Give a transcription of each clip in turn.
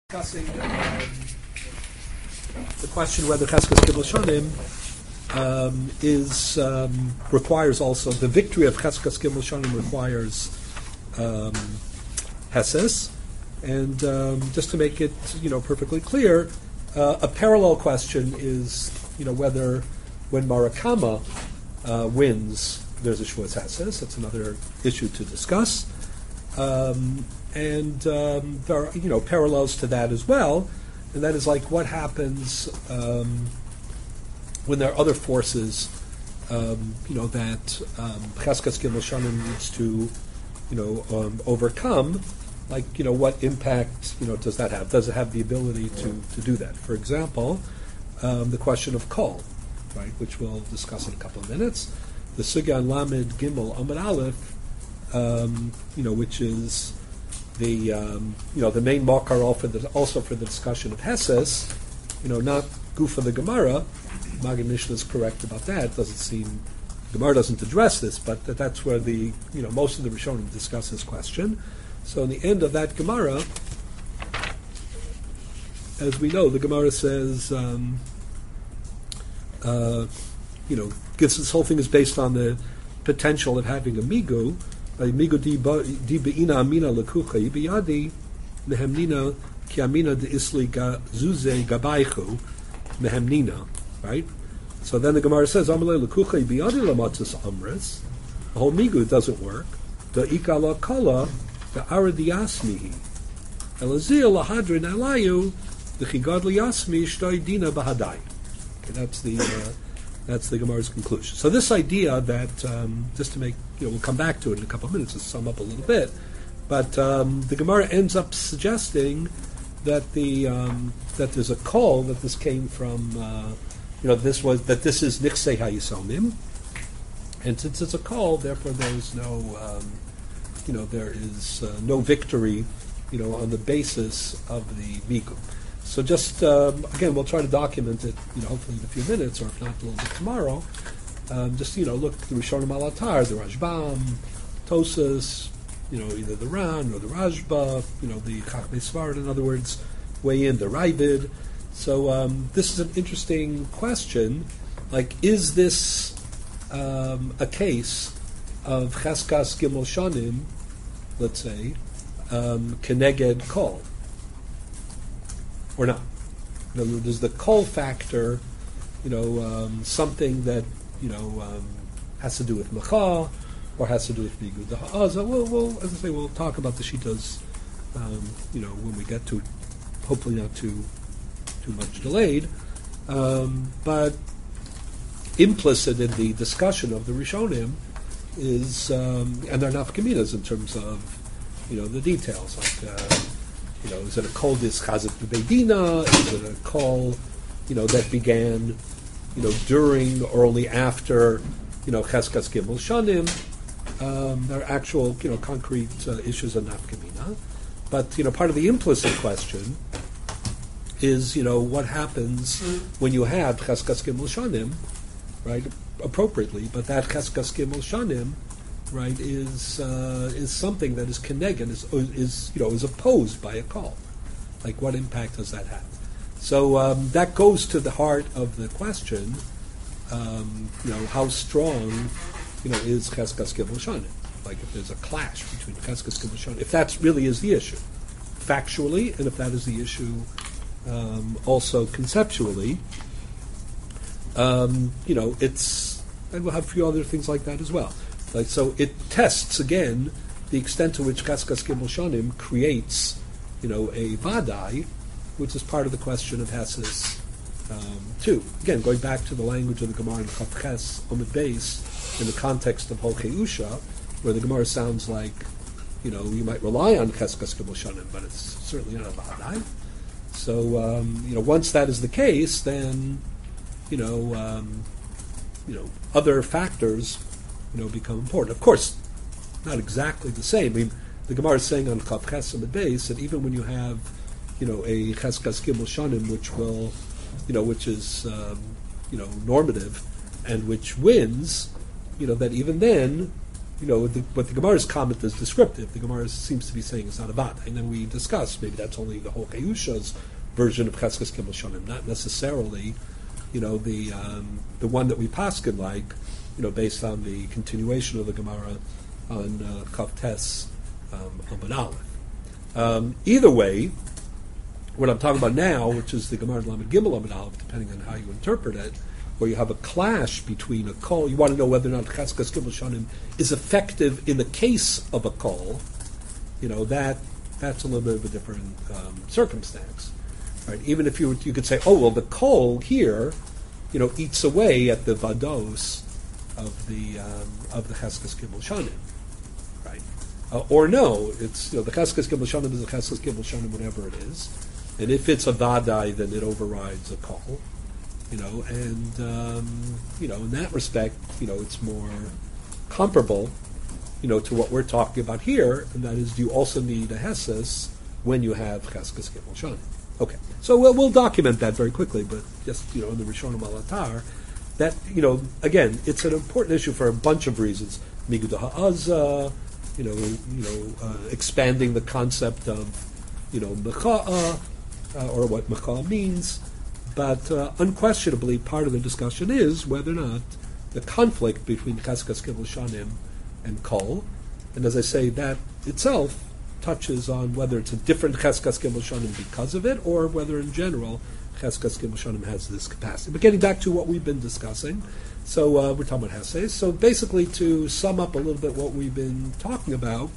Discussing the question whether Cheskes Gimel Shanim requires also the victory of Cheskes Gimel Shanim requires Heses, and just to make it perfectly clear, a parallel question is whether when Marakama wins there's a Shvuas Heses. That's another issue to discuss. And there are parallels to that as well, and that is like what happens when there are other forces that Cheskes Gimel Shanim needs to overcome. Like what impact does that have? Does it have the ability to do that? For example, the question of kol, right, which we'll discuss in a couple of minutes. The Sugya on Lamed Gimel Amud Aleph, which is the main makar also for the discussion of Heses, not Gufa the Gemara. Maggid Mishnah is correct about that. It doesn't seem Gemara doesn't address this, but that's where the most of the Rishonim discuss this question. So in the end of that Gemara, as we know, the Gemara says, gives this whole thing is based on the potential of having a migu. Migu di beina amina lekucha biyadi mehemnina ki amina de isli zuze gabaychu mehemnina. Right. So then the Gemara says amalei lekucha biyadi lamatzis amris. The whole migu doesn't work. The ikala kala the aradiasmihi elazil lahadrin alayu the chigad liyasmi shtoi dina bahadai. That's the Gemara's conclusion. So this idea that, just to make, we'll come back to it in a couple of minutes to sum up a little bit, but the Gemara ends up suggesting that that there's a call that this came from, this is Nichsei HaYisomim, and since it's a call, therefore there is no, there is no victory, on the basis of the Migu. So just, again, we'll try to document it, hopefully in a few minutes, or if not, a little bit tomorrow. Just, look at the Rishonim al Atar, the Rashbam, Tosas, either the Ran or the Rashba, the Chachmei Svarad, in other words, weigh in the Ravid. So this is an interesting question. Like, is this a case of Cheskes Gimel Shanim, let's say, Keneged Kol? Or not? In other words, is the kol factor, something that has to do with mecha, or has to do with bigu da'aza? Well, as I say, we'll talk about the shitas, when we get to it. Hopefully, not too much delayed. But implicit in the discussion of the Rishonim is, and they're nafkaminas in terms of, the details, like. Is it a kol dis chazak b'beidina? Is it a kol, that began, during or only after, Cheskes Gimel Shanim? There are actual, concrete issues of nafkamina. But, part of the implicit question is, what happens when you have Cheskes Gimel Shanim, right, appropriately, but that Cheskes Gimel Shanim, right, is something that is keneged, is opposed by a call. Like, what impact does that have? So that goes to the heart of the question. How strong, is Cheskes Gimel Shanim? Like, if there's a clash between Cheskes Gimel Shanim, if that really is the issue, factually, and if that is the issue, also conceptually, it's, and we'll have a few other things like that as well. Like, so it tests again the extent to which Cheskes Gimel Shanim creates, a vadai, which is part of the question of Heses too. Again, going back to the language of the Gemara in Chav Ches Amud Beis in the context of Holchei Usha, where the Gemara sounds like, you might rely on Cheskes Gimel Shanim, but it's certainly not a vadai. So, once that is the case, then, other factors become important. Of course, not exactly the same. I mean, the Gemara is saying on Chav Ches Amud Beis that even when you have, a Cheskes Gimel Shanim, which will, which is, normative, and which wins, that even then, what the Gemara's comment is descriptive. The Gemara seems to be saying it's not a vada, and then we discuss maybe that's only the whole Kayusha's version of Cheskes Gimel Shanim, not necessarily, the one that we paskin like, based on the continuation of the Gemara on Kav Tes Amud Aleph. Either way, what I'm talking about now, which is the Gemara Lamed Gimel Amud Aleph, depending on how you interpret it, where you have a clash between a kol. You want to know whether or not Cheskes Gimel Shanim is effective in the case of a kol. That's a little bit of a different circumstance. Right? Even if you could say, the kol here, eats away at the vados of the Cheskes Gimel Shanim, right? Or no, it's the Cheskes Gimel Shanim is a Cheskes Gimel Shanim, whatever it is, and if it's a vadai, then it overrides a kol. In that respect, it's more comparable, to what we're talking about here, and that is, do you also need a Hesses when you have Cheskes Gimel Shanim? Okay, so we'll document that very quickly, but just, in the Rishonim Alatar, that, again, it's an important issue for a bunch of reasons. Migud ha'azah, expanding the concept of, mecha'a, or what mecha'a means. But unquestionably, part of the discussion is whether or not the conflict between Cheskes Gimel Shanim and Kol, and as I say, that itself touches on whether it's a different Cheskes Gimel Shanim because of it, or whether in general Cheskes Gimel Shanim has this capacity. But getting back to what we've been discussing, so we're talking about Hesses. So basically, to sum up a little bit what we've been talking about,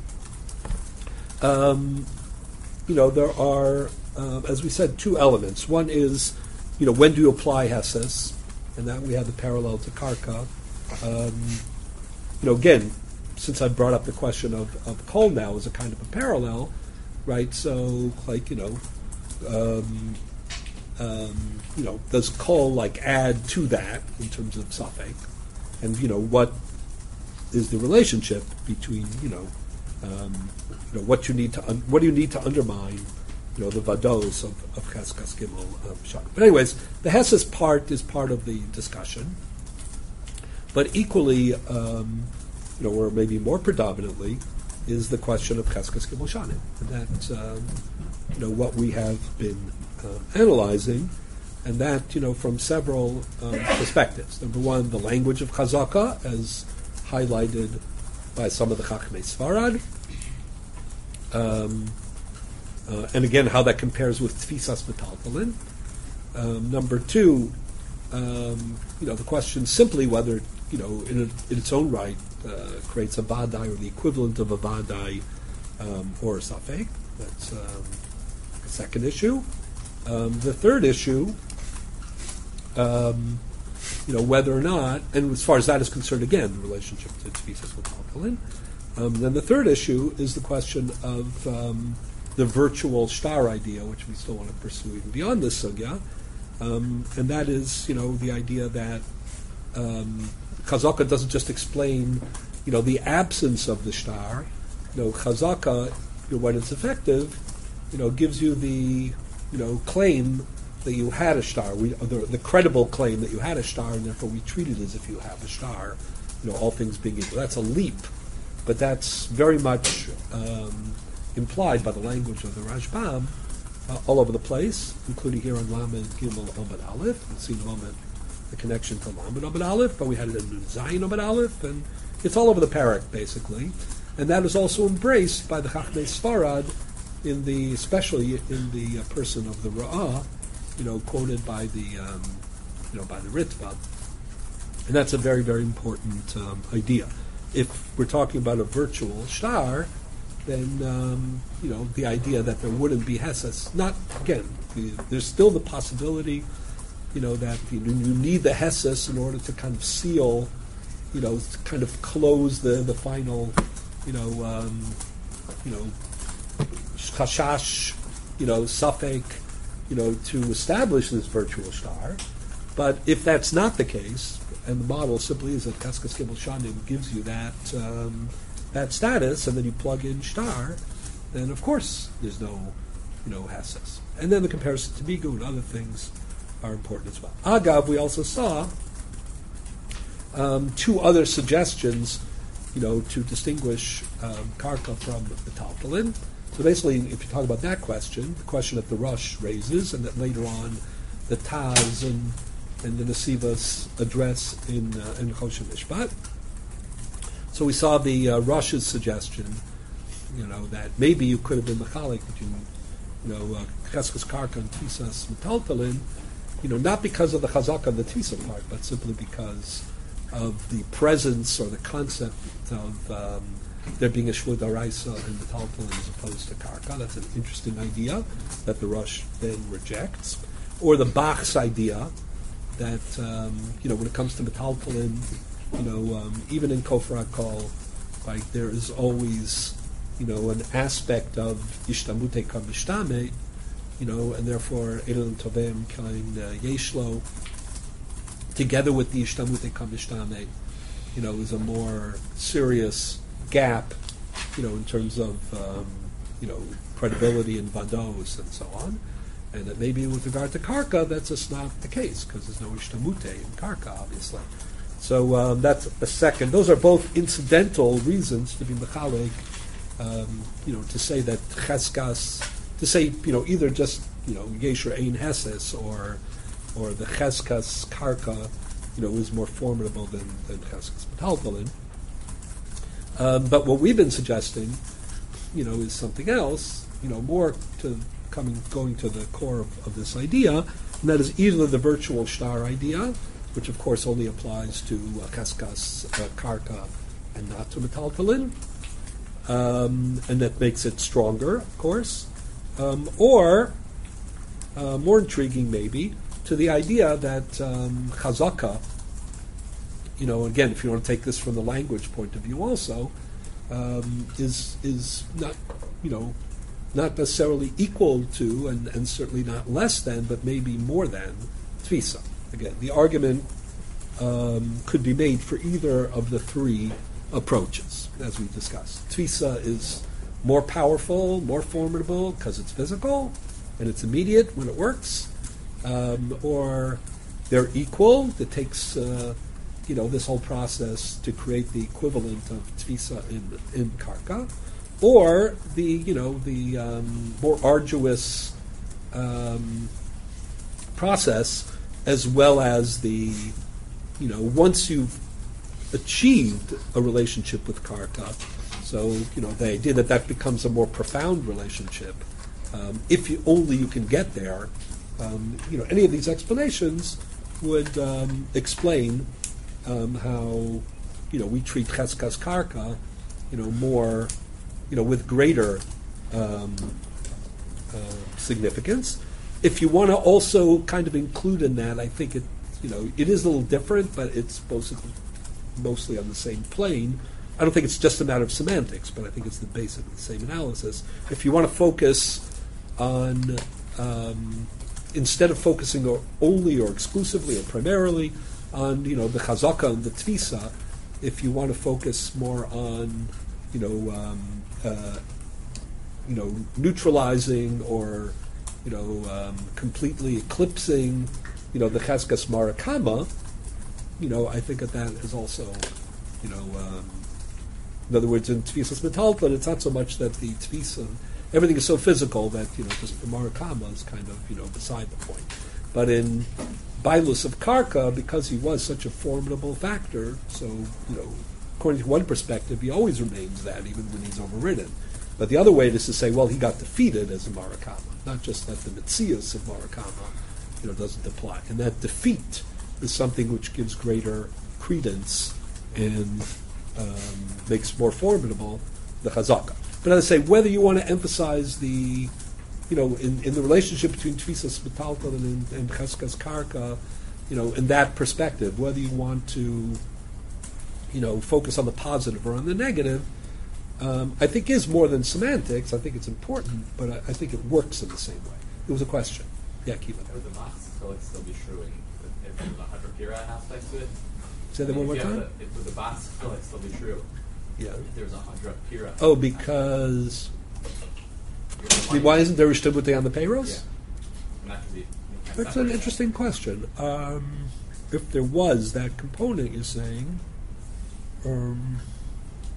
there are, as we said, two elements. One is, when do you apply Hesses? And that we have the parallel to Karka. Again, since I brought up the question of Kol now as a kind of a parallel, right? So, does Kol add to that in terms of Safek? And what is the relationship between what do you need to undermine the vados of Cheskes Gimel Shanim. But anyways, the Hesses part is part of the discussion, but equally, or maybe more predominantly, is the question of Cheskes Gimel Shanim, and that's what we have been analyzing, and that from several perspectives. Number one, the language of Chazaka, as highlighted by some of the Chachmei Sfarad. And again, how that compares with Tfisas Metaltalin. Number two, the question simply whether, in its own right, creates a vadai or the equivalent of a vadai or a safek. That's the second issue. The third issue, whether or not, and as far as that is concerned, again, the relationship to Tfisas Metaltalin. Then the third issue is the question of the virtual star idea, which we still want to pursue even beyond this sugya, and that is, the idea that Chazaka doesn't just explain, the absence of the star. Chazaka, when it's effective, gives you the, claim that you had a star, the credible claim that you had a star, and therefore we treat it as if you have a star, all things being equal. That's a leap, but that's very much implied by the language of the Rashbam all over the place, including here on Lamed Gimel Amud Aleph. We'll see in a moment the connection to Lamed Amud Aleph, but we had it in Zayin Amud Aleph, and it's all over the parak basically, and that is also embraced by the Chachmei Sfarad especially in the person of the Ra'ah, quoted by the Ritva, and that's a very, very important idea. If we're talking about a virtual star, then the idea that there wouldn't be Hesses, there's still the possibility, that you need the Hesses in order to kind of seal, to kind of close the final, chashash, safek, to establish this virtual star. But if that's not the case, and the model simply is that Cheskes Gimel Shanim gives you that status, and then you plug in star, then of course there's no Hesses. And then the comparison to Migu and other things are important as well. Agav, we also saw two other suggestions to distinguish karka from metaltalin. So basically, if you talk about that question, the question that the Rosh raises, and that later on the Taz and the Nesivos address in Choshen Mishpat. So we saw the Rosh's suggestion, that maybe you could have been mechalik between, cheskes karka and tfisas metaltalin, not because of the chazaka of the tfisa part, but simply because of the presence or the concept of there being a shvud daraisa in metaltalin as opposed to karka. That's an interesting idea that the Rosh then rejects. Or the Bach's idea that, when it comes to metaltalin, even in Kofar HaKol, there is always, an aspect of ishtamute kam mishtame, and therefore Eilan Tovim Kain Yeshlo, together with the ishtamute kam mishtame, is a more serious gap, in terms of, credibility and vados and so on. And that maybe with regard to karka, that's just not the case, because there's no ishtamute in karka, obviously. So that's a second. Those are both incidental reasons to be mechalek, to say that cheskas, to say, either just, yesh or ein heses, or the cheskas karka, is more formidable than cheskas metaltalin. But what we've been suggesting, is something else, more to going to the core of this idea, and that is either the virtual star idea, which of course only applies to cheskas karka and not to metaltalin, and that makes it stronger, of course, or more intriguing maybe, to the idea that chazaka, again, if you want to take this from the language point of view also, is not, not necessarily equal to, and certainly not less than, but maybe more than tfisa. Again, the argument could be made for either of the three approaches, as we discussed. Tfisa is more powerful, more formidable, because it's physical, and it's immediate when it works, or they're equal. It takes, this whole process to create the equivalent of tfisa in karka, or the more arduous process, as well as the once you've achieved a relationship with karka, so the idea that becomes a more profound relationship, if you can get there, any of these explanations would explain how we treat cheskas karka more with greater significance. If you want to also kind of include in that, I think it is a little different, but it's mostly on the same plane. I don't think it's just a matter of semantics, but I think it's basically the same analysis. If you want to focus on, instead of focusing only or exclusively or primarily on the chazaka and the tfisa, if you want to focus more on neutralizing or completely eclipsing the cheskas marakama, I think that is also in other words, in tfisas metaltalin, it's not so much that the tfisa, everything is so physical that just the marakama is kind of beside the point. But in Bailus of Karka, because he was such a formidable factor, so according to one perspective, he always remains that even when he's overridden. But the other way is to say, well, he got defeated as a marakama, not just that the mitzias of marakama doesn't apply, and that defeat is something which gives greater credence and makes more formidable the chazaka. But as I say, whether you want to emphasize the, in the relationship between tfisas metaltalin and cheskas karka, in that perspective, whether you want to, focus on the positive or on the negative, I think is more than semantics. I think it's important, but I think it works in the same way. It was a question. Yeah, keep it. Would the Mach's still be true if there's a Hadrapira aspect to it? Say that one more time? Would the Bach's still be true? Yeah. If there's a Hadrapira. Oh, because... why isn't there Ishtabute on the payros? Yeah. That's an interesting question. If there was that component, you're saying...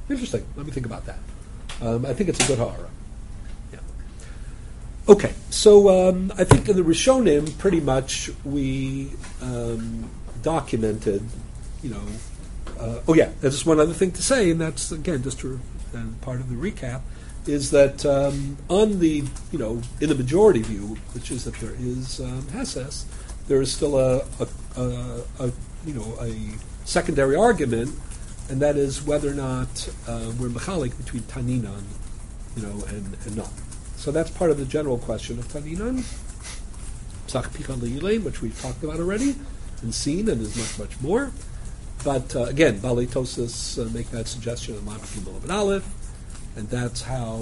Interesting. Let me think about that. I think it's a good ha'ara. Yeah. Okay, so I think in the Rishonim, pretty much we documented, there's just one other thing to say, and that's, again, just part of the recap, is that on the, in the majority view, which is that there is Hesses, there is still a secondary argument, and that is whether or not we're mechalik between Taninan, and not. So that's part of the general question of Taninan, Psach Picha Le'ilein, which we've talked about already and seen, and is much, much more. But again, Balei Tosas make that suggestion in Lamed Gimel and Aleph, and that's how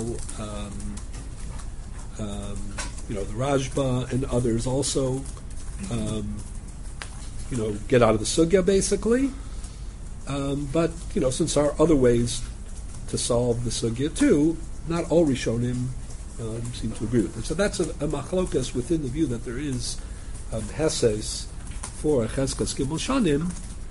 the Rajba and others also get out of the sugya basically. But since there are other ways to solve the sugya too, not all Rishonim seem to agree with it. So that's a machlokas within the view that there is Hesses for Cheskas Gimel Shanim.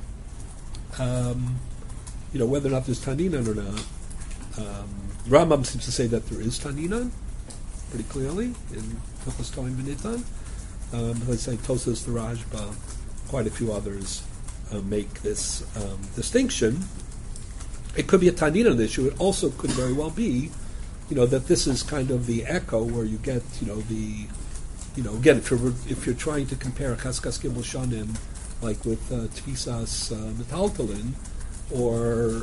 Whether or not there's Taninan or not. Rambam seems to say that there is Taninan, pretty clearly, in Hilchos Toim V'Nitan. Let's say Tosas, the Rajba, quite a few others make this distinction. It could be a Taninan issue. It also could very well be, that this is kind of the echo where you get, again, if you're trying to compare Cheskas Gimel Shanim, like with Tfisas Metaltalin, or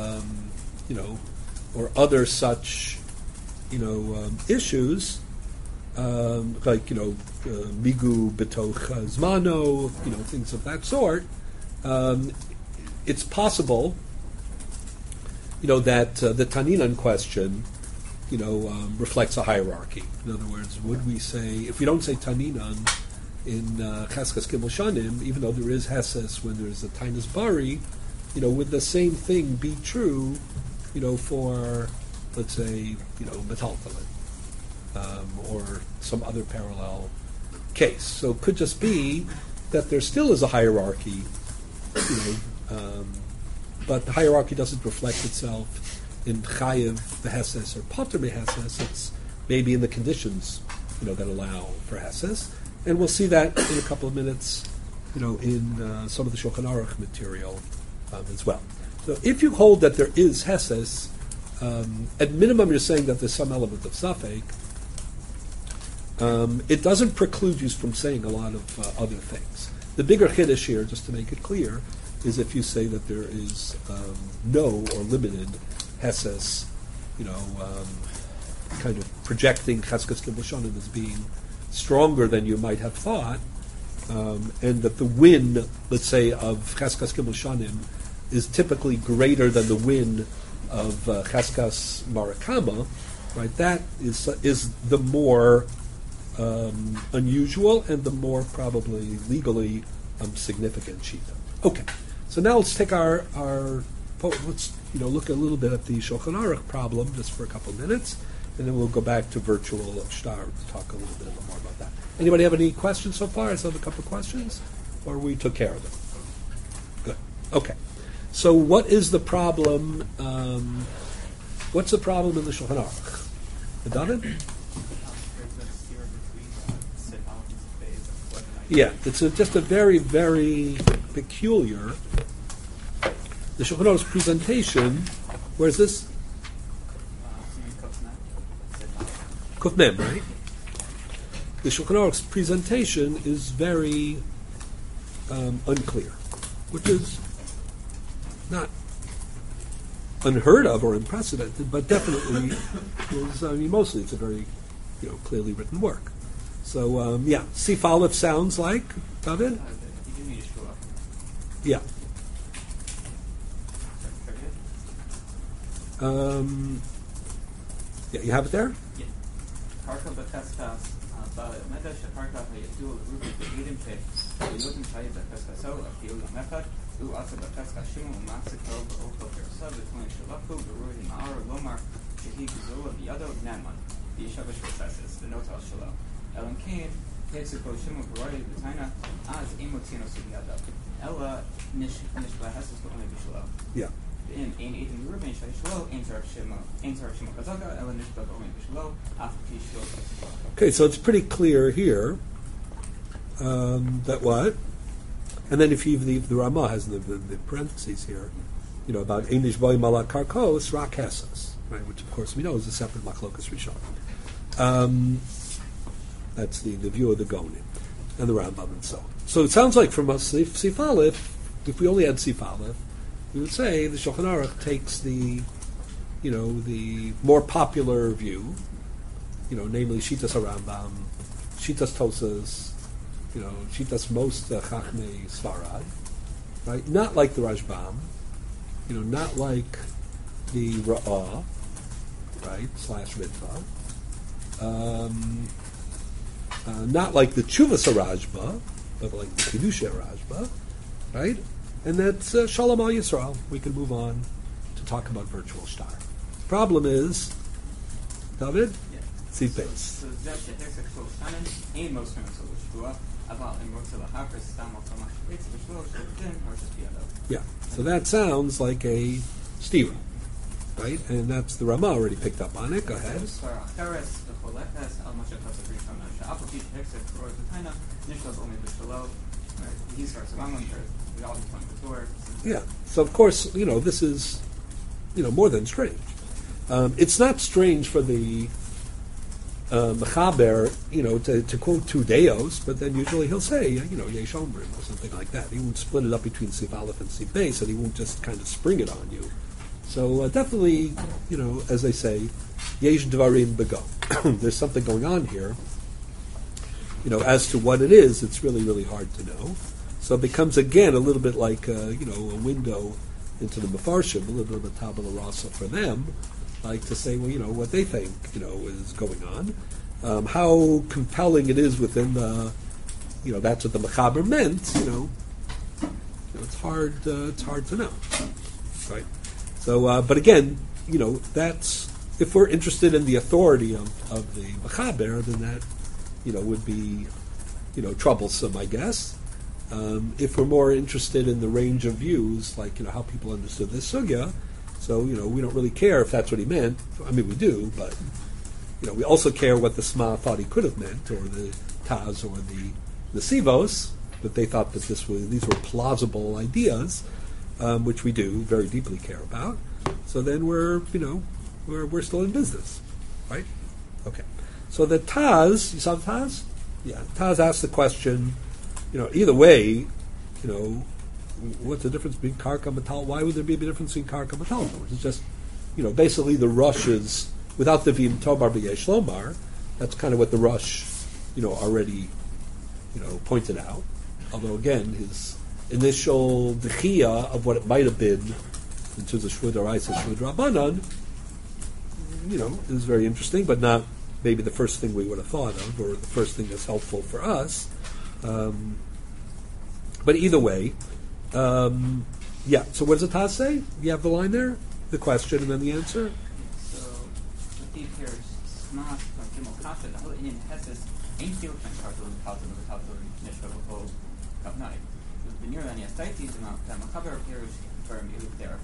or other such issues, like Migu Betoch Zmano, things of that sort. It's possible, that the Taninan question, reflects a hierarchy. In other words, would we say, if we don't say Taninan in Cheskas Gimel Shanim, even though there is Hesses when there's a Tainas Bari, would the same thing be true, for, let's say, Metaltalin, or some other parallel case. So it could just be that there still is a hierarchy, but the hierarchy doesn't reflect itself in Chayev the Hesses or Potter me Hesses. It's maybe in the conditions, that allow for Hesses. And we'll see that in a couple of minutes, in some of the Shulchan Aruch material as well. So if you hold that there is Hesses, at minimum you're saying that there's some element of Safek. It doesn't preclude you from saying a lot of other things. The bigger Chiddush here, just to make it clear, is if you say that there is no or limited Hesses, kind of projecting Cheskas Gimel Shanim as being stronger than you might have thought, and that the win, let's say, of Cheskas Gimel Shanim is typically greater than the win of Cheskas Marakama, right? That is the more unusual and the more probably legally significant shita. Okay, so now let's take let's look a little bit at the Shulchan Aruch problem just for a couple of minutes, and then we'll go back to virtual shtar to talk a little bit more about that. Anybody have any questions so far? I still have a couple of questions, or we took care of them. Good. Okay. So what is the problem? What's the problem in the Shulchan Aruch? David? Yeah, it's just a very, very peculiar. The Shulchan Aruch's presentation. Where is this? Kuf Mem, right? The Shulchan Aruch's presentation is very unclear, which is not unheard of or unprecedented, but definitely is. Mostly it's a very, clearly written work. So Sif Aleph sounds like David. Yeah. You have it there. Yeah. Yeah. in Ethan Ruben Shlo, Ansar Shimo Kazaga, Elenish Bagomi Shlo, after Shlo. Okay, so it's pretty clear here that what? And then if you leave the Ramah has the parentheses here, about Einish Boy Malak Karkos, Rak Hesas, right, which of course we know is a separate Machlokas Rishon. That's the view of the Gonim and the Rambam and so on. So it sounds like from us, Sif Aleph, if we only had Sif Aleph, we would say the Shulchan Aruch takes the more popular view, namely Shitas HaRambam, Shitas Tosas, Shitas most Chachmei Svarad, right? Not like the Rashbam, not like the Ra'ah, right, / Ritva, not like the Chuvas HaRajba, but like the Kedusha Rajba, right? And that's Shalom Al Yisrael. We can move on to talk about virtual star. Problem is, David, seat base. Yeah, so that sounds like a stira, right? And that's the Ramah already picked up on it. Go ahead. Yeah, so of course, this is, more than strange. It's not strange for the Mechaber, to quote two Deos, but then usually he'll say, Yesh Omrim or something like that. He won't split it up between Sif Aleph and Sif Beis, and he won't just kind of spring it on you. So definitely, as they say, Yesh Dvarim Bego. There's something going on here. As to what it is, it's really, really hard to know. So it becomes, again, a little bit like, a window into the Mefarshim, a little bit of a tabula rasa for them, like to say, well, what they think, is going on. How compelling it is within the, that's what the Mechaber meant, it's hard to know, right? So, but again, that's, if we're interested in the authority of the Mechaber, then that, would be, troublesome, I guess. If we're more interested in the range of views, like, how people understood this sugya, so, we don't really care if that's what he meant. I mean, we do, but, we also care what the Sma thought he could have meant, or the Taz, or the Sivos, that they thought that these were plausible ideas, which we do very deeply care about. So then we're still in business, right? Okay. So the Taz, you saw the Taz? Yeah, Taz asked the question, either way, what's the difference between Karka and Metal? Why would there be a difference between Karka and Metal? It's just, basically the Rush is, without the Vim Tobar B'Yesh Lomar, that's kind of what the Rush, already, pointed out. Although, again, his initial dechia of what it might have been in terms of Shvud Araisa, Shvud Rabbanan, is very interesting, but not maybe the first thing we would have thought of, or the first thing that's helpful for us. But either way, yeah. So what does the Taz say? You have the line there, the question, and then the answer. So the thief here is smart from Gimel Kasha. The whole Indian Hesses ain't feel kind of the Talmud Nishvah Kavnai. The near any ascites the Machaber appears from Iluk there.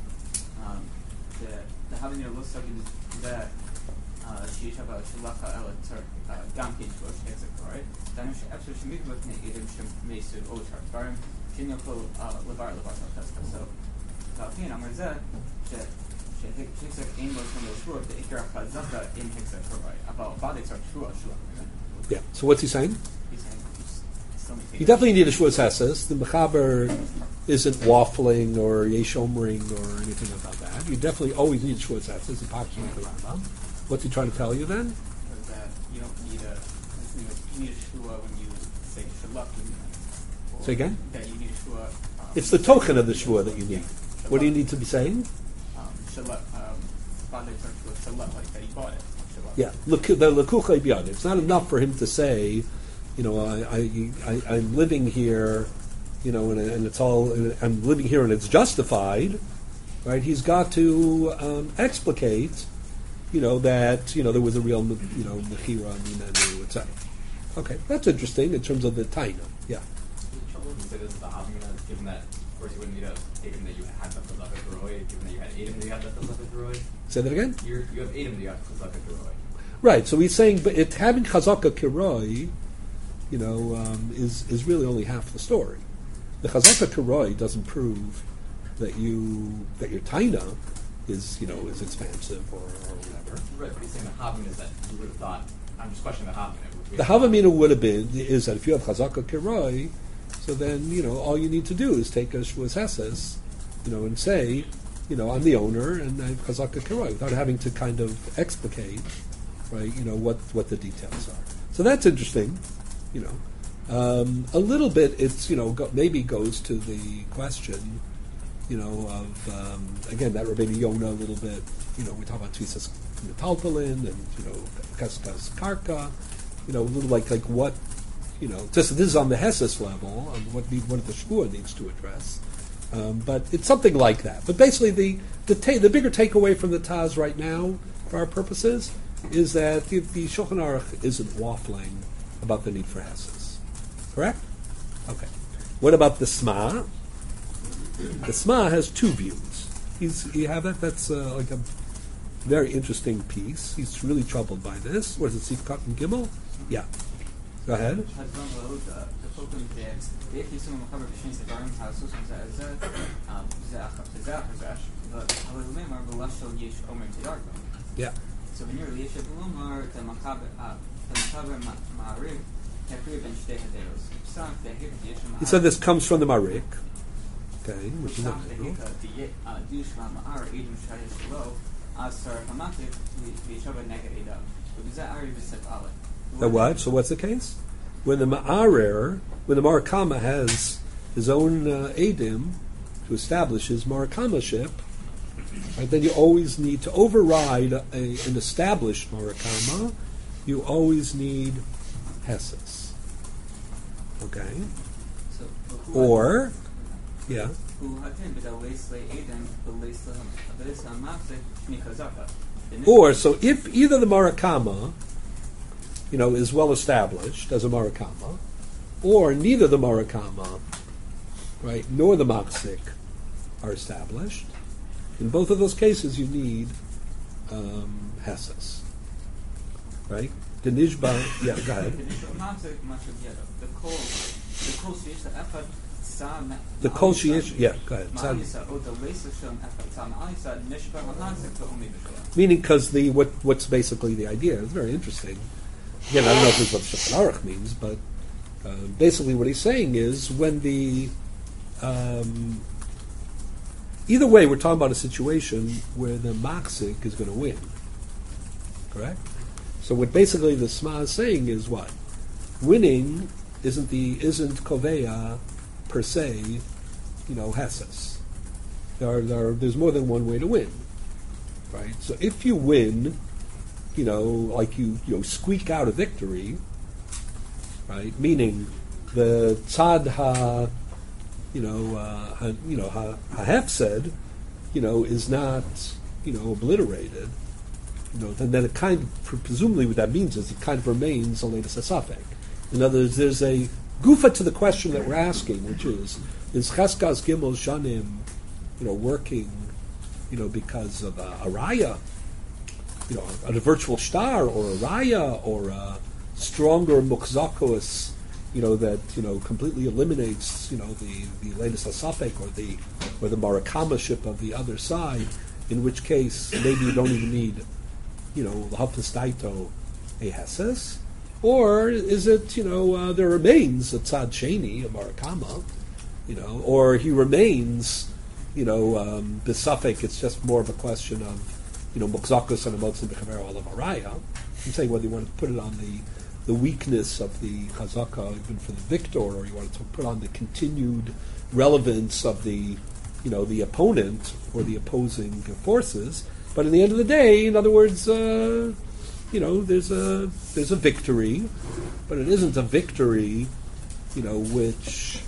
The Havanir looks like that. She's about Shalacha Elator Gamkin Bush, right? Then she actually meet with me, either Mesu Otar, Barim, Kinoko, Levar, Testa. So, Talpin, Amazet, she's like aim was from the Shur, the Ikra Chazaka in Hexet, about bodies are Shua. Yeah, so what's he saying? He's saying, you definitely need a Shua Hesses. The Mechaber isn't waffling or Yeshomring or anything about that. You definitely always need a Shua Hesses, approximately the Rambam. What's he trying to tell you then? That you don't need you need a shua when you say shalak. Say again? That you need a shua. It's the token of the shua that you need. Yeah. What do you need to be saying? Shalak. Shalak, like that he bought it. Shalak. Yeah, the lekucha biyad. It's not enough for him to say, I'm living here, and it's all. I'm living here and it's justified, right? He's got to explicate. That, there was a real, Mechira, Minanu, etc. Okay, that's interesting in terms of the Taina. Yeah. The trouble to say this is the argument, given that course, you wouldn't need a Edom that you had the Chazaka Geroi, given that you had Edom that you had the Chazaka Geroi. Say that again? You have Edom that you have Chazaka Geroi. Right. So he's saying, but it having Chazaka Kiroi, is really only half the story. The Chazaka Kiroi doesn't prove that your taina is expansive or whatever. Right, but he's saying the Havamina is that you would have thought. I'm just questioning the Havamina. The Havamina would have been is that if you have Chazaka Kiroi, so then all you need to do is take a Shvuas Heses, and say, I'm the owner and I have Chazaka Kiroi, without having to kind of explicate, right? What the details are. So that's interesting. A little bit. It's maybe goes to the question, of again that Rabbeinu Yonah a little bit. We talk about Tvisas Metaltalin and Kaskas Karka. A little like what. Just this is on the Hesses level, on what the Shvua needs to address. But it's something like that. But basically, the bigger takeaway from the Taz right now, for our purposes, is that the Shulchan Aruch isn't waffling about the need for Hesses. Correct? Okay. What about the Sma? The Sma has two views. You have that? That's like a very interesting piece. He's really troubled by this. What is it, Sifkat and Gimel? Yeah. Go ahead. Yeah. So when you're Yeshiv Lumar, the Machaber Ma'arik, he said this comes from the Marik. Okay, which is the what? So what's the case? When the Marakama has his own Edim to establish his Marakamaship, right, then you always need to override an established Marakama. You always need Hesses. Okay? Or, yeah. Or, so if either the Marakama, is well established as a Marakama, or neither the Marakama, right, nor the Machzik are established, in both of those cases you need Hesses. Right? The Nishba, yeah, go ahead. The Kol Sheish, yeah, go ahead. Meaning, because what's basically the idea is very interesting. Again, I don't know if this is what Shulchan Aruch means, but basically what he's saying is when the either way, we're talking about a situation where the Machzik is going to win. Correct? So what basically the Sma is saying is what? Winning isn't Koveya per se, Hesses. There's more than one way to win. Right? So if you win, like you squeak out a victory, right? Meaning the Tzad Hahefsed, is not, obliterated, then it kind of, presumably what that means is it kind of remains a latest asafek. In other words, there's a gufa to the question that we're asking, which is Cheskas Gimel Shanim, working, because of a raya, a virtual star, or a raya, or a stronger mukzakos, that completely eliminates the latest asafek or the marakamaship of the other side. In which case, maybe you don't even need l'hafas daito a Hesses, or is it there remains a tzad sheni, a marakama, or he remains besafek. It's just more of a question of mukzakos and emotzim b'chaver olav araya. I'm saying whether you want to put it on the weakness of the chazaka, even for the victor, or you want to put on the continued relevance of the opponent or the opposing forces. But in the end of the day, in other words, there's a victory, but it isn't a victory, which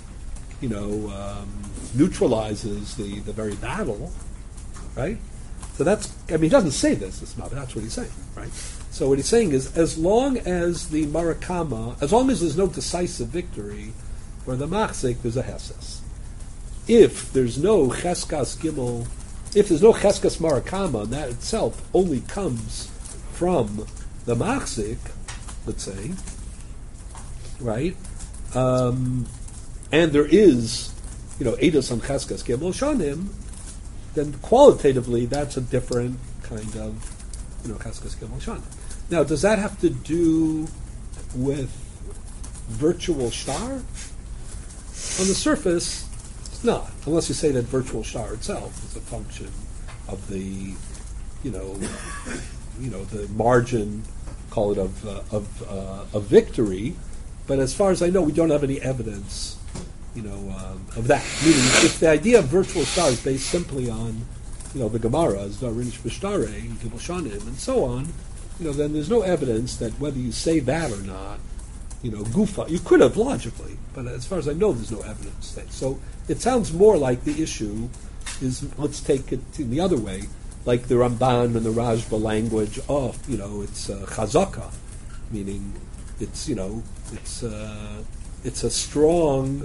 neutralizes the very battle, right? So he doesn't say this, but that's what he's saying, right? So what he's saying is, as long as the Marakama, as long as there's no decisive victory for the Machzik, there's a Hesses. if there's no cheskas gimel, if there's no cheskas marakama, and that itself only comes from the machzik, let's say, right? And there is, edus on cheskas gimel shanim, then qualitatively that's a different kind of, cheskas gimel shanim. Now, does that have to do with virtual star? On the surface, it's not, unless you say that virtual star itself is a function of the, the margin, call it of victory. But as far as I know, we don't have any evidence, of that. Meaning, if the idea of virtual star is based simply on, the Gemara's, Darinish B'Shtare, Gimel Shanim, and so on, then there's no evidence that whether you say that or not, Gufa, you could have logically, but as far as I know, there's no evidence. So it sounds more like the issue is, let's take it the other way, like the Ramban and the Rajba language of, it's chazaka, meaning it's, it's a strong,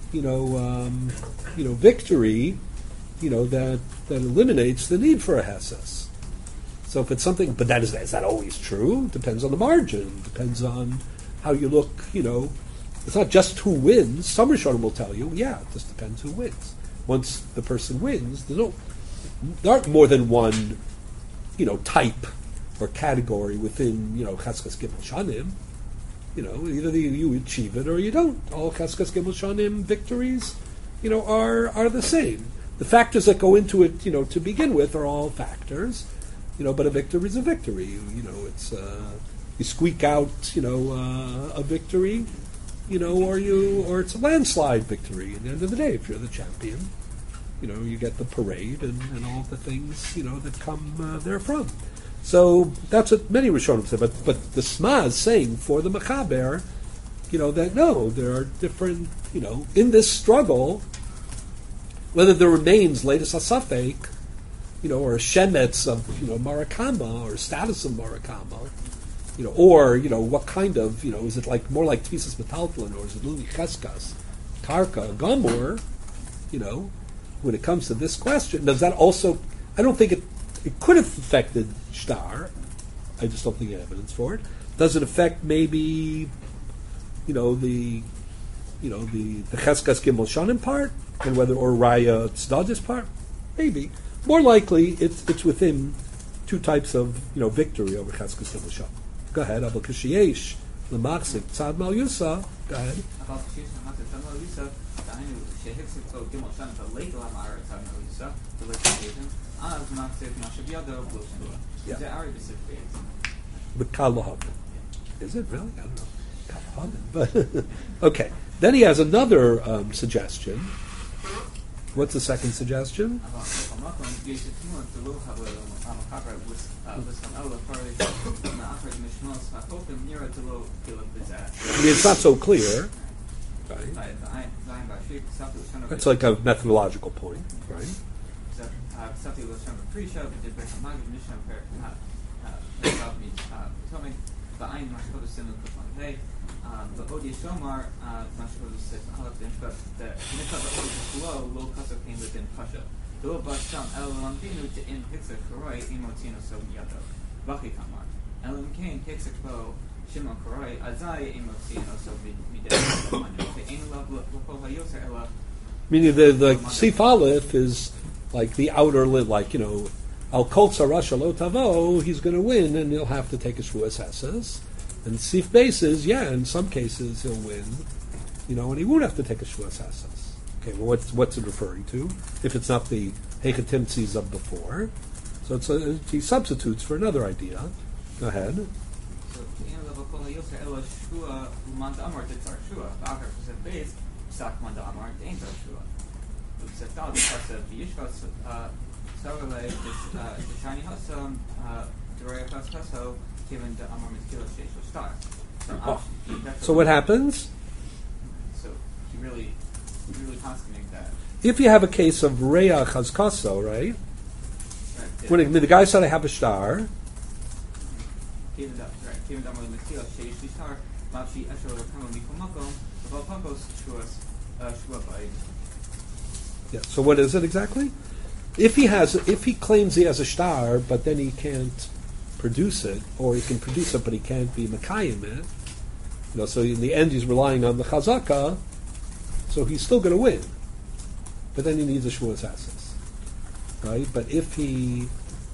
victory, that eliminates the need for a hesses. So if it's something, but is that always true? Depends on the margin. Depends on how you look. It's not just who wins. Some Rishonim will tell you, it just depends who wins. Once the person wins, there aren't more than one, type or category within, Cheskas Gimel Shanim. Either you achieve it or you don't. All Cheskas Gimel Shanim victories, are the same. The factors that go into it, to begin with, are all factors. But a victory is a victory. It's you squeak out, a victory, or it's a landslide victory. At the end of the day, if you're the champion, you get the parade and all the things, that come therefrom. So that's what many Rishonim say. But the Sma is saying for the Mechaber, that no, there are different, in this struggle, whether there remains latest asafek, or shemetz of, marakama, or status of marakama, or, what kind of, is it more like tvisas metaltalin, or is it luli cheskas, karka, gamor, when it comes to this question, does that also, I don't think it could have affected shtar, I just don't think you have evidence for it. Does it affect maybe, the cheskas gimel shanim part, and whether, or raya tzadis part? Maybe. More likely, it's within two types of victory over Cheskas Gimel Shanim. Go ahead, Abel Kashiesh, Lemachzik, Tzad Mal Yusa. Go ahead. Yeah. But Kalahav. Is it really? I don't know. But okay. Then he has another suggestion. What's the second suggestion? It's not so clear. Right? That's like a methodological point, right? The Odi Shomar, the low Kasa came within Pasha. Do Basham Elamdinu to in Hixer Karai, Emotino so Yado. Baki Kamar. Elam Kane, Hixer Bo, Shimon Karai, Azai, Emotino so Midel. Meaning the Sif Aleph is like the outer lid, like, Al Koltza Rasha Lo Tavo, he's going to win and he'll have to take a Shvuas Hesses. And Sif bases, in some cases he'll win, and he won't have to take a Shvuas Hesses. Okay, well, what's it referring to? If it's not the Hechatimtzis of before. So he substitutes for another idea. Go ahead. So what happens? So he really constipating that. If you have a case of Reya Chazkaso, right? When the guy said I have a star. Yeah. So what is it exactly? If he claims he has a star, but then he can't produce it, or he can produce it but he can't be Makayim it, so in the end he's relying on the Chazaka, so he's still going to win. But then he needs a Shvuas Hasis, right? But if he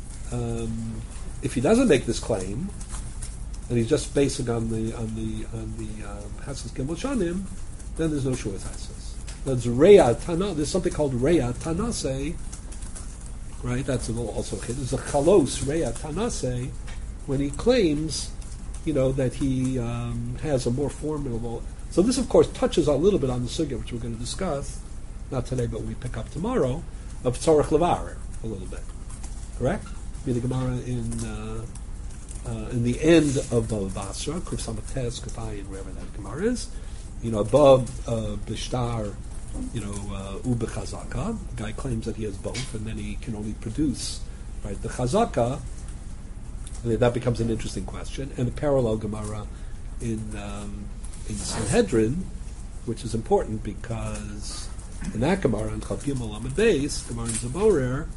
doesn't make this claim, and he's just basing on the Hasis Gimel Shanim, then there's no Shvuas Hasis. There's something called Reya Tanase, right? That's also there's a Chalos Reya Tanase when he claims, that he has a more formidable. So this, of course, touches a little bit on the sugya which we're going to discuss, not today, but we pick up tomorrow, of Tzorech Levarer a little bit. Correct? The Gemara in the end of Bava Basra, Kuf Samates, Kuf Ayin, wherever that Gemara is, above Bishtar, Ube Chazaka, the guy claims that he has both, and then he can only produce, right, the Chazaka. That becomes an interesting question. And the parallel Gemara in Sanhedrin, which is important because in that Gemara, in Chav Gimel Amud Beis, Gemara in Zaborer,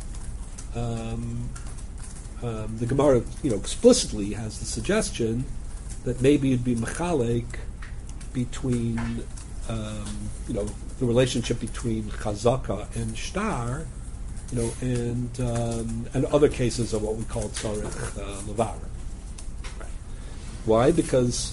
the Gemara, explicitly has the suggestion that maybe it'd be machalek between, the relationship between Chazaka and Shtar, and other cases of what we call tzarech levar. Right. Why? Because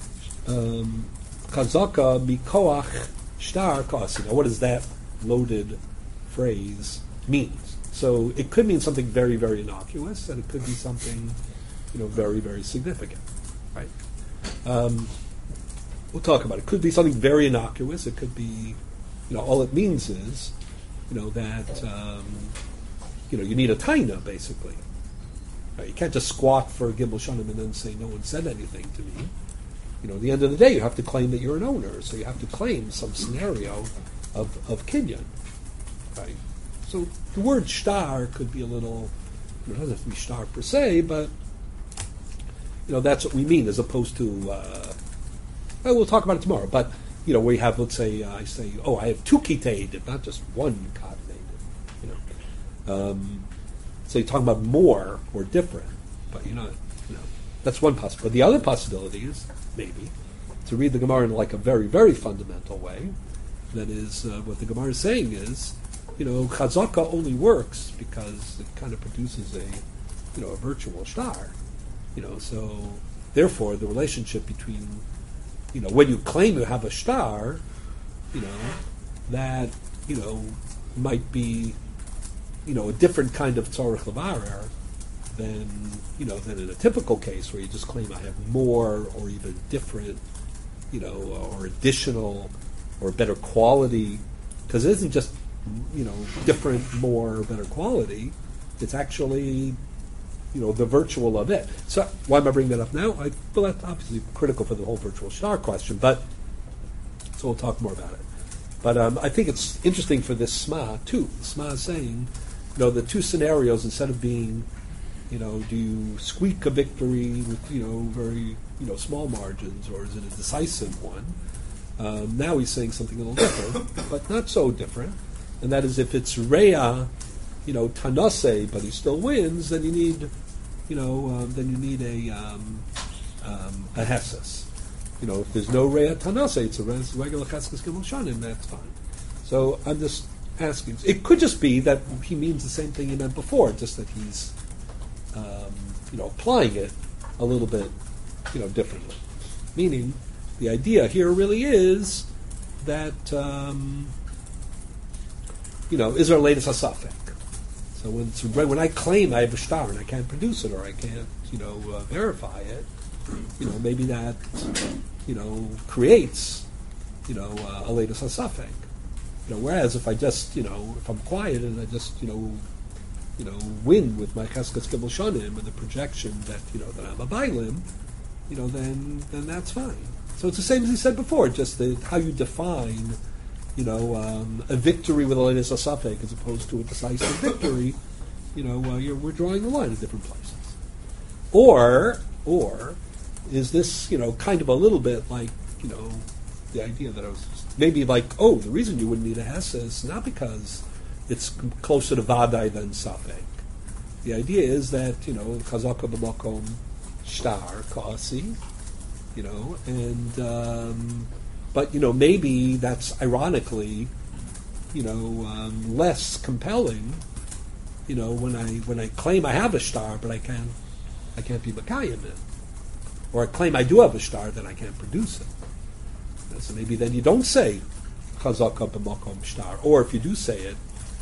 chazaka mikoach shtar kasi. Now, what does that loaded phrase mean? So it could mean something very, very innocuous, and it could be something, very, very significant. Right? We'll talk about it. It could be something very innocuous. It could be, all it means is, that you need a taina, basically. Right? You can't just squat for Gimel Shanim and then say no one said anything to me. At the end of the day, you have to claim that you're an owner, so you have to claim some scenario of kinyan. Right? So the word shtar could be a little, it doesn't have to be shtar per se, but that's what we mean, as opposed to. We'll talk about it tomorrow, but. Where you have, let's say, I say, I have two kitated, not just one katated. So you're talking about more or different, but that's one possibility. But the other possibility is maybe to read the Gemara in like a very, very fundamental way. That is, what the Gemara is saying is, chazaka only works because it kind of produces a virtual shtar. So therefore the relationship between when you claim you have a shtar, that, might be, a different kind of tzorech levarer than in a typical case where you just claim I have more or even different, or additional or better quality, because it isn't just, different, more, better quality. It's actually the virtual of it. So why am I bringing that up now? Well, that's obviously critical for the whole virtual star question, so we'll talk more about it. But I think it's interesting for this Sma, too. The Sma is saying, the two scenarios, instead of being, do you squeak a victory with, very, small margins, or is it a decisive one? Now he's saying something a little different, but not so different. And that is, if it's Reya, Tanase, but he still wins, then you need, then you need a Heses. If there's no Reya Tanase, it's a regular Cheskes Gimel Shanim, that's fine. So I'm just asking. It could just be that he means the same thing he meant before, just that he's, applying it a little bit, differently. Meaning, the idea here really is that, is there a latest asafek? So when I claim I have a shtar and I can't produce it or I can't, verify it, maybe that, creates, a latest asafek. Whereas if I just, if I'm quiet and I just, win with my Cheskes Gimel Shanim and the projection that, that I'm a Bailim, then that's fine. So it's the same as he said before, just how you define, a victory with a latest asafek as opposed to a decisive victory, we're drawing the line in different places. Or is this, kind of a little bit like, the idea that I was maybe like, the reason you wouldn't need a Hess is not because it's closer to vadai than safek. The idea is that chazaka b'makom shtar ka'asi, and but maybe that's ironically less compelling. When I claim I have a shtar, but I can't be makayim it, or I claim I do have a shtar, then I can't produce it. So maybe then you don't say chazaka b'makom shtar, or if you do say it,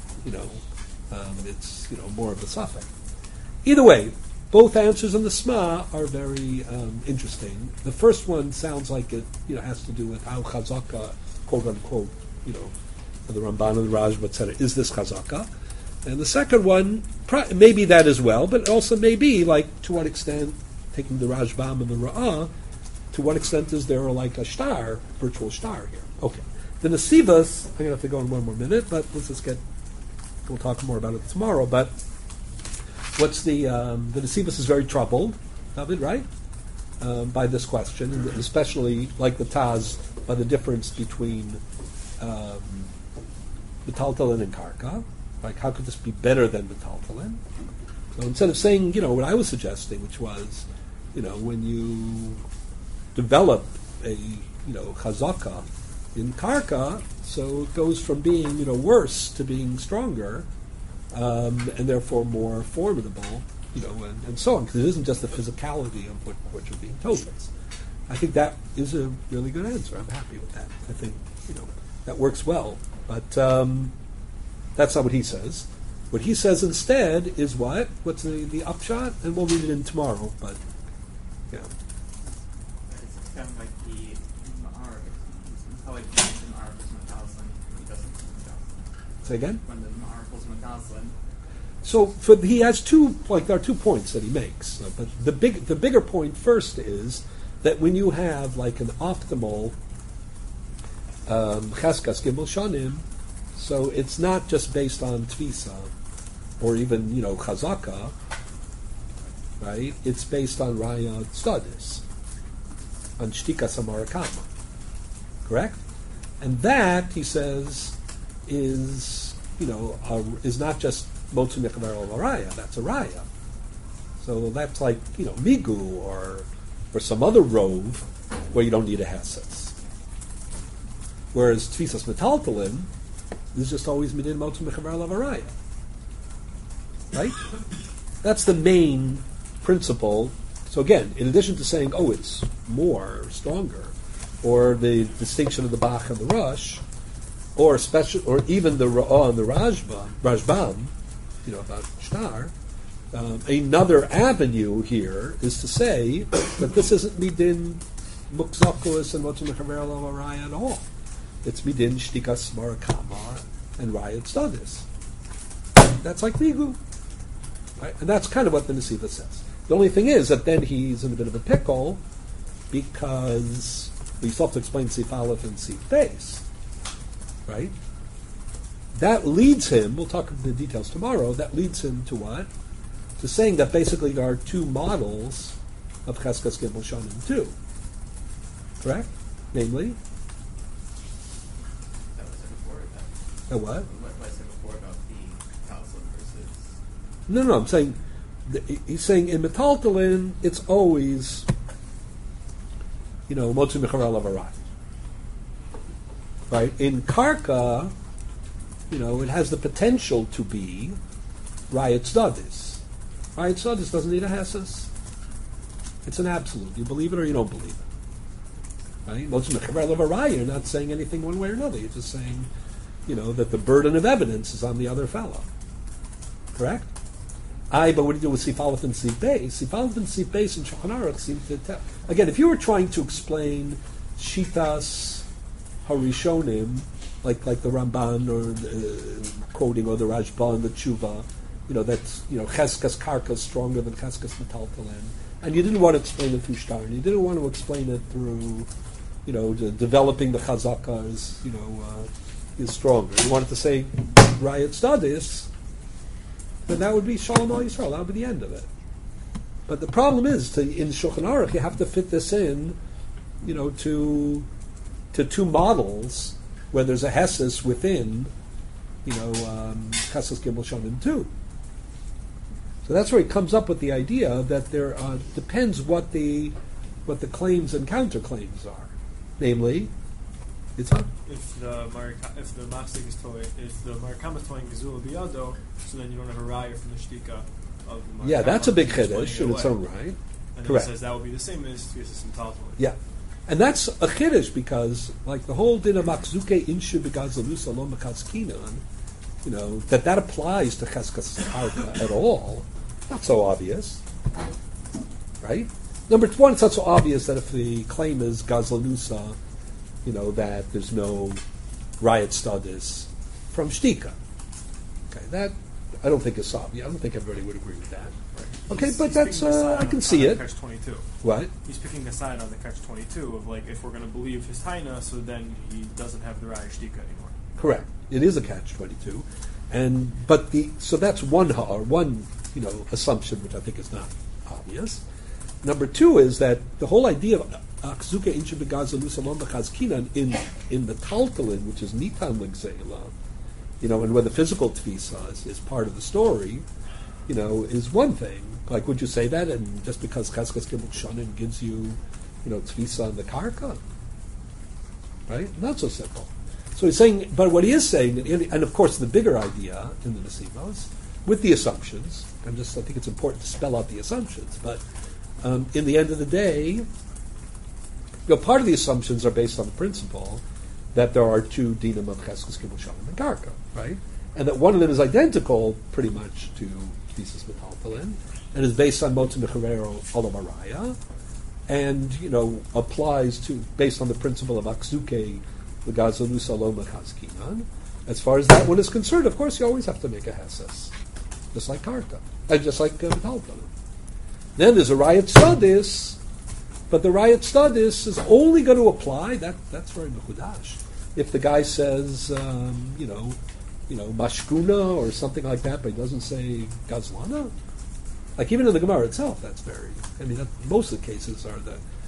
it's more of a suffix. Either way, both answers in the Sma are very interesting. The first one sounds like it has to do with how chazaka, quote unquote, the Ramban and the Rajba, etc. Is this chazaka? And the second one, maybe that as well, but also maybe to what extent, taking the Rajbam and the Ra'ah, to what extent is there like a shtar, virtual shtar here? Okay. The Nesivos, I'm going to have to go in one more minute, but let's just we'll talk more about it tomorrow, but what's the Nesivos is very troubled, David, right? By this question, and especially like the Taz, by the difference between Metaltalin and Karka. Like, how could this be better than Metaltalin? So instead of saying, what I was suggesting, which was, when you develop a, chazaka in Karka, so it goes from being, worse to being stronger, and therefore more formidable, and so on, because it isn't just the physicality of what you're being told. I think that is a really good answer. I'm happy with that. I think, that works well. But that's not what he says. What he says instead is what? What's the upshot? And we'll read it in tomorrow, but, It's kind of like the Ma'arif. How like the Ma'arif is Mataslin, he doesn't Mataslin. Say again? When the Ma'arif is Mataslin. So he has there are 2 points that he makes. But the bigger point first is that when you have like an optimal cheskas gimel shanim, so it's not just based on tvisa or even chazaka, right? It's based on raya stadis, on shtika samarakama, correct? And that he says is is not just motzu mechaver al raya. That's a raya. So that's like migu or some other rove where you don't need a hesed. Whereas tfisas metaltalin is just always midin motzu mechaver al raya. Right? That's the main principle. So again, in addition to saying, it's more, or stronger, or the distinction of the Bach and the Rush, or even the Ra'ah and the Rajbam, about Shtar, another avenue here is to say that this isn't midin mukzakus and motzu mechaver al raya at all. It's midin shtikas marakama and rayat stadis. That's like migu. Right? And that's kind of what the Nesiva says. The only thing is that then he's in a bit of a pickle because we still have to explain Sif Aleph and Sif Beis. Right? That leads him, we'll talk about the details tomorrow, that leads him to what? To saying that basically there are 2 models of Cheskas Gimel Shanim 2. Correct? Namely? That was it before that. A what? What I said before about the Talsum versus... No, I'm saying, he's saying in Metaltalin, it's always, Motzu Mechaver al Raya. Right? In Karka, it has the potential to be Rayat Stadis. Rayat Stadis doesn't need a Hesses. It's an absolute. You believe it or you don't believe it. Right? Motzu Mechaver al Raya, you're not saying anything one way or another. You're just saying, that the burden of evidence is on the other fellow. Correct? But what do you do with Sif Aleph and Sif Beis? Sif Aleph and Sif Beis and Shulchan Aruch seem to tell. Again, if you were trying to explain Shitas Harishonim, like the Ramban or quoting or the Rajban, the Tshuva, that's Cheskas Karka is stronger than Cheskas Metaltalin, and you didn't want to explain it through Shtar, and you didn't want to explain it through, developing the Chazaka is stronger. You wanted to say Rayat Stadis, then that would be Shalom Al Yisrael. That would be the end of it. But the problem is, in Shulchan Aruch, you have to fit this in, to 2 models where there's a Hesses within, Cheskas Gimel Shonim too. So that's where he comes up with the idea that there depends what the claims and counterclaims are. Namely, it's on. If the Mafsik is toy, if the Marakam is toying Gezula Biyado, so then you don't have a raya from the Shtika of the Marakam. Yeah, that's a big chiddush in its own right. And Correct. He says that would be the same as Tvisis and Talmud. Yeah. And that's a chiddush because, like the whole din of Makzuke Inshu Begazalusa Lo Makaskinan, that applies to Cheskas Karka at all. Not so obvious, right? Number one, it's not so obvious that if the claim is Gazlanusa, that there's no riot studis from Shtika. Okay, that I don't think is obvious. I don't think everybody would agree with that. Okay, but that's I can see it. Catch-22. What? He's picking a side on the catch-22 of if we're going to believe his taina, so then he doesn't have the raya Shtika anymore. Correct. It is a catch-22, so that's one assumption which I think is not obvious. Number two is that the whole idea of Akzuka Insha Begazalu Salom B'Chazkinan in the Taltalin, which is Nitan L'Gzeila, and where the physical Tvisa is part of the story, is one thing. Like, would you say that? And just because Cheskas Gimel Shonim gives you, Tvisa on the Karka? Right? Not so simple. So he's saying, but what he is saying, and of course the bigger idea in the Nesivos, with the assumptions, I think it's important to spell out the assumptions, but in the end of the day, part of the assumptions are based on the principle that there are two dinam of Cheskas Gimel Shonim and Karka, right? And that one of them is identical pretty much to Tvisas Metaltalin, and is based on Motzi Mechavero Olam Araya, and applies based on the principle of Akzuke L'Gazanu Salom Chazkinan. As far as that one is concerned, of course, you always have to make a Hesses, just like Karka, just like Metaltalin. Then there's a Rayat Stadis, but the Rayat Stadis is only going to apply. That's very mechudash. If the guy says, Mashkuna or something like that, but he doesn't say Gazlana. Like even in the Gemara itself, that's very. Most of the cases are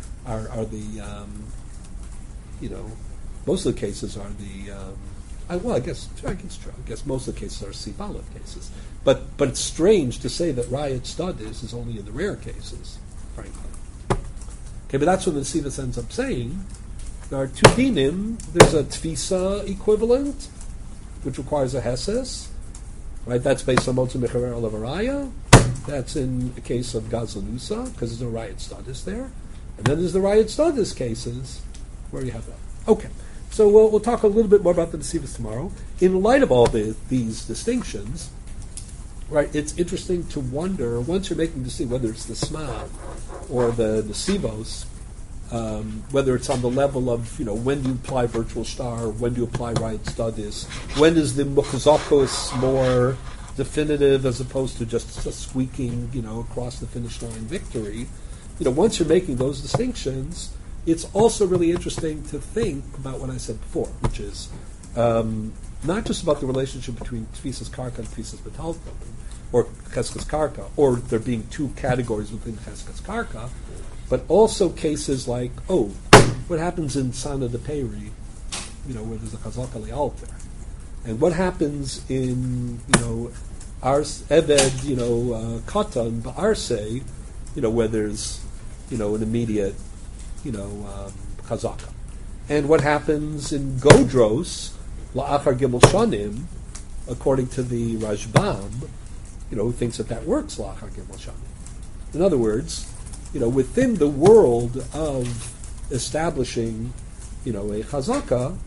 most of the cases are the. I guess true. I guess most of the cases are Sibalat cases, but it's strange to say that Rayat Stadis is only in the rare cases, frankly. Okay, but that's what the Nesivos ends up saying. There are two dinim. There's a Tfisa equivalent, which requires a Hesses, right? That's based on Motzi Mecharer Olavaraya. That's in the case of Gazlanusa, because there's no Rayat Stadis there. And then there's the Rayat Stadis cases, where you have that. Okay, so we'll talk a little bit more about the Nesivos tomorrow. In light of all these distinctions, right, it's interesting to wonder, once you're making the decision, whether it's the Sma or the Nesivos, whether it's on the level of, when do you apply virtual star, when do you apply Rayat Stadis, when is the Mukazakos more definitive as opposed to just a squeaking, across the finish line victory. Once you're making those distinctions, it's also really interesting to think about what I said before, which is not just about the relationship between Tfisas Karka and Tfisas Metaltalin, or Cheskas Karka, or there being two categories within Cheskas Karka, but also cases like, what happens in Sana de Peri, where there's a Chazaka Lealter, and what happens in, Eved, Katan, Ba'arse, where there's, an immediate, Chazaka. And what happens in Godros, La'achar Gimel Shanim, according to the Rajbam, who thinks that works, La'achar Gimel Shanim. In other words, within the world of establishing, a Chazaka,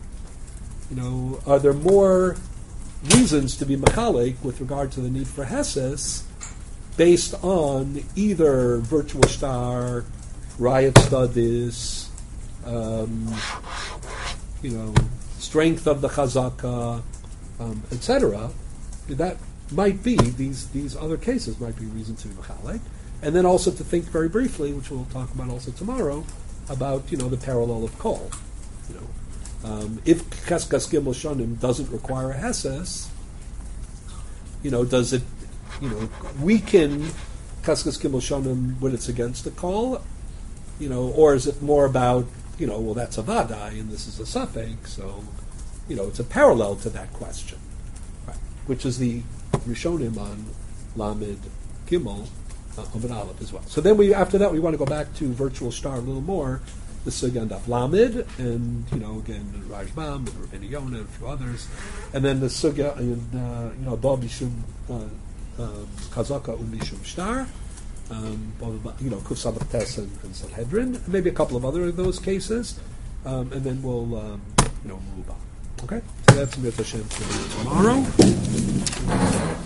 are there more reasons to be mechalek with regard to the need for Hesses based on either virtual star, Rayat Stadis, strength of the Chazaka, etc. That might be, these other cases might be reasons to be mechalek. And then also to think very briefly, which we'll talk about also tomorrow, about, the parallel of Kol. If Cheskas Gimel Shonim doesn't require a Hesses, does it, weaken Cheskas Gimel Shonim when it's against the Kol? Or is it more about, that's a Vadai and this is a Safek, so, it's a parallel to that question, which is the Rishonim on Lamed Gimel Amud Aleph as well. So then after that we want to go back to Virtual Star a little more, the Sugya and Daf Lamed, and again Rajbam and Rabbeinu Yonah and a few others, and then the Sugya and Dal Mishum Chazaka Mishum Shtar, Kuf Sabach Tes and Sanhedrin, and maybe a couple of other of those cases, and then we'll move on. Okay, so that's Mir Hashem for tomorrow.